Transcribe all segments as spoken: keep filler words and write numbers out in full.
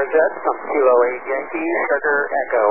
R Z from Kilo eight Yankee, Sugar Echo.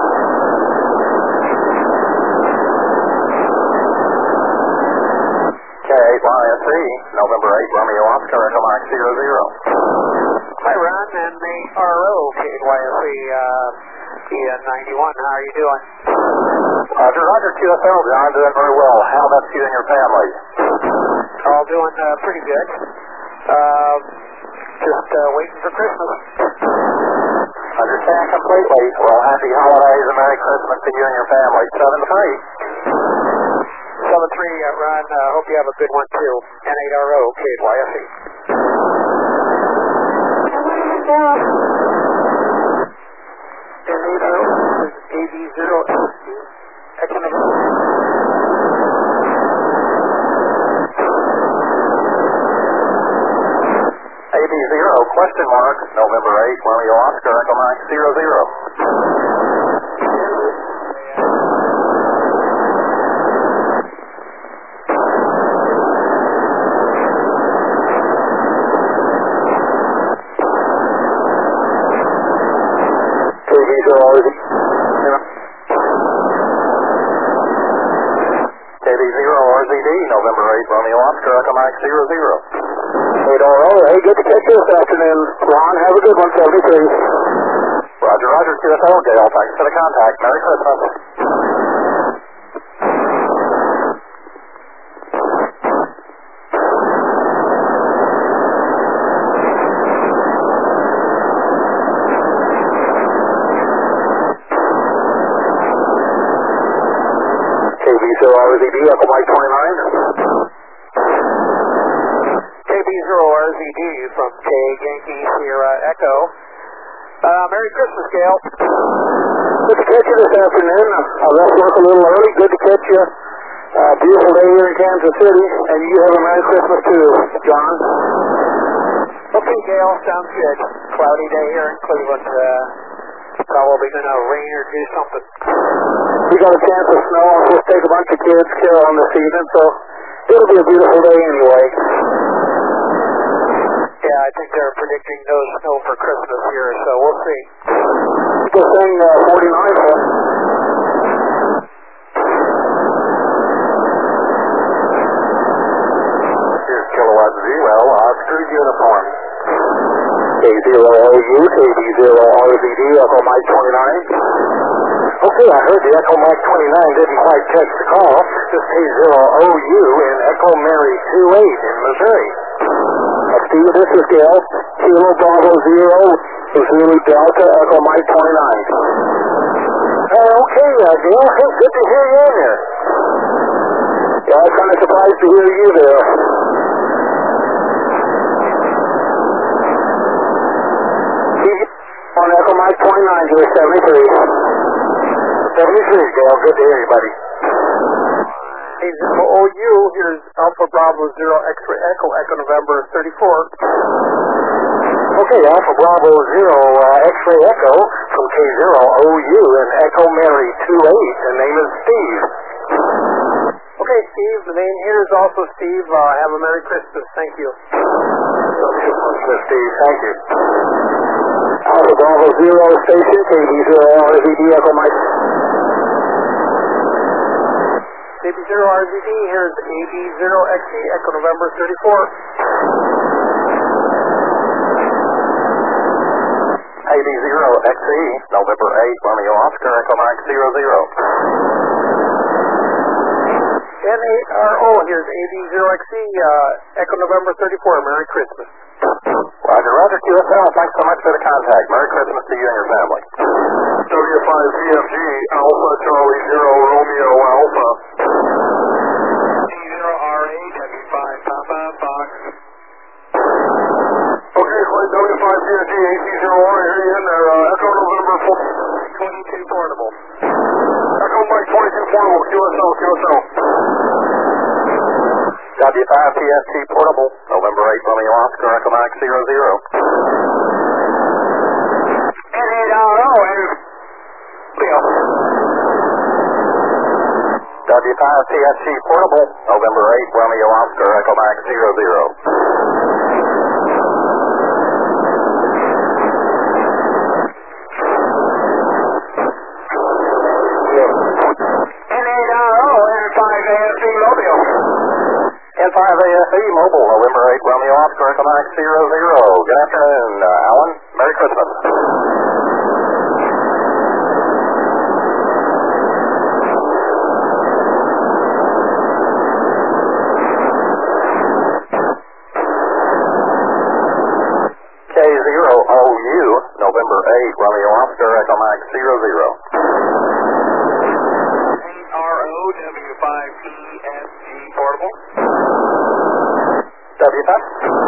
K eight Y S E, November eight, Romeo Oscar, Echo Mike zero zero. Hi Ron, and the R O, K eight Y S E, uh, P N ninety-one, how are you doing? Roger, Roger, Q S L, John, doing very well. How about you and your family? All doing uh, pretty good. Uh, just uh, waiting for Christmas. Understand completely. Well, happy holidays and Merry Christmas to you and your family. seven three. seven three, uh, Ron, uh, hope you have a good one too. N eight R O, K eight Y S E. N eight R O is A B zero X C. A B zero, question mark, November eight, Romeo Oscar, Echo Mike zero zero. K B zero R Z D, November eight, Romeo Oscar, Echo Mike zero zero. eight R O, hey, good to catch you this afternoon. Ron, have a good one, seventy-three. Roger, Roger, Q S L, Gale, thanks for the contact. Merry Christmas. K B zero R Z D, Echo Mike twenty-nine. K B zero R Z D from K Yankee Sierra Echo. Uh, Merry Christmas, Gail. Good to catch you this afternoon. I left work a little early. Good to catch you. Uh, beautiful day here in Kansas City, and you have a Merry Christmas too, John. Okay, Gail, sounds good. Cloudy day here in Cleveland. Uh, probably going to rain or do something. We got a chance of snow. I'm supposed to take a bunch of kids caroling this evening, so it'll be a beautiful day anyway. Yeah, I think they're predicting no snow for Christmas here, so we'll see. People saying uh, forty-nine for Here's Kilowatt Zero, Oscar Uniform. K zero O U, K B zero R Z D, Echo Mike twenty-nine. Okay, I heard the Echo Mike twenty-nine didn't quite catch the call. This K zero O U in Echo Mary two eight in Missouri. Uh, Steve, this is Gail. Kilo Bravo Zero, Zulu Delta, Echo Mike twenty-nine. Uh, okay, uh, Gail, hey, good to hear you in there. Yeah, I was kind of surprised to hear you there. On Echo Mike twenty-nine, here, seventy-three. seventy-three, Gail, good to hear you, buddy. K zero O U, here's Alpha Bravo Zero X-Ray Echo, Echo November thirty-four. Okay, Alpha Bravo Zero uh, X-Ray Echo from K zero O U and Echo Mary two eight. The name is Steve. Okay, Steve, the name here is also Steve. Uh, have a Merry Christmas. Thank you. Christmas, Steve. Thank you. Alpha Bravo Zero Station, K B zero R Z D, Echo Mike. K B zero R Z D, here's A B zero X E, Echo November thirty-four. A B zero X E, November eight, Romeo Oscar, Echo Mike zero zero. N eight R O, here's A B zero X E, uh, Echo November thirty-four. Merry Christmas. Roger, Roger, Q S L, thanks so much for the contact. Merry Christmas to you and your family. W five Z F G, Alpha Charlie Zero Romeo Alpha. G zero R eight, W five Papa Fox. Okay, W five Z F G, A C zero R, here you in there, uh, Echo November four. twenty-two portable. Echo Mike twenty-two portable, Q S L, Q S L. W five T S T portable, November eight, Romeo Oscar, Echo Mike zero zero. N eight R O, and Bill. W five T S T portable, November eight, Romeo Oscar, Echo Mike zero zero. five A F E Mobile, November eight, Romeo Oscar, Echo Mike zero zero. Good afternoon, uh, Alan. Merry Christmas. K zero O U, November eight, Romeo Oscar, Echo Mike zero zero. R O W five P S G Portable. W five.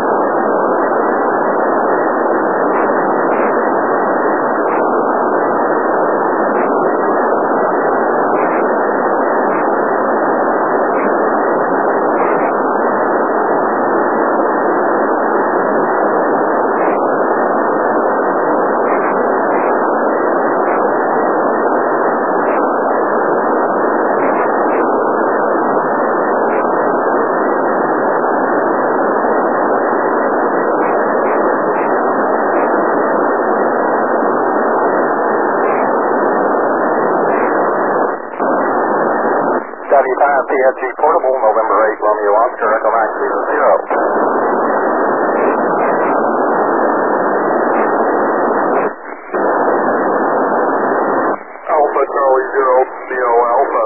W five P S G Portable, November eight, Romeo Oscar, Echo Mike zero zero. Alpha Charlie zero, Zero Alpha.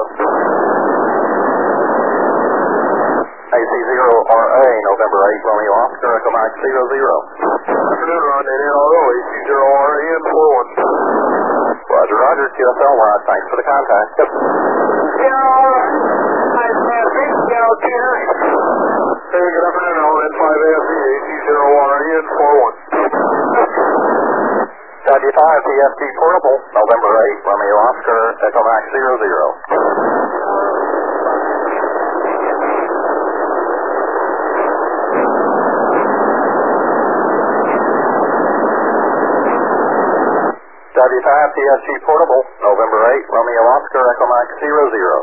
A C zero R A, November eight, Romeo Oscar, Echo Mike zero zero. Afternoon, Ron, N L O, A C zero R A N four one. Roger, Roger, Q S L Rod, thanks for the contact. Yep. Hey, good afternoon, Alan, N five A F E, A C zero R A N four one. W five P S G Portable, November eight, Romeo Oscar, Echo Mike zero zero. W five P S G Portable, November eight, Romeo Oscar, Echo Mike zero zero.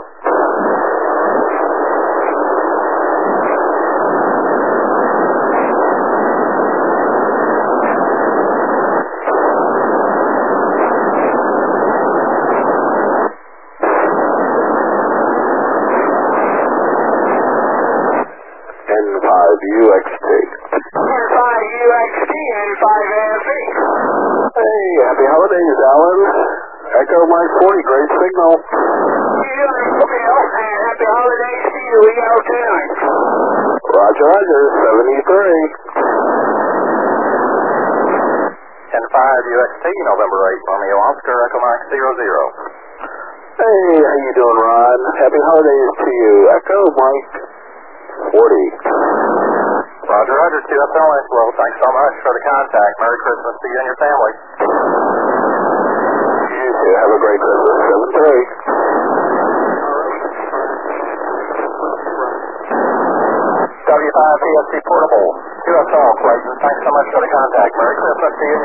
N five U X T. N five U X T, N five A F E. Hey, happy holidays, Alan. Echo Mike forty, great signal. You doing, Bill? And happy holidays to you. We out tonight. Roger, Roger, seventy-three. N five U X T, November eight, Romeo Oscar, Echo Mike zero zero. Hey, how you doing, Ron? Happy holidays to you. Echo Mike forty. Roger, Roger, Q S L S. Well, thanks so much for the contact. Merry Christmas to you and your family. You too. Have a great Christmas. seven three. W five P S G Portable, Q S L, Clayton. Thanks so much for the contact. Merry Christmas to you and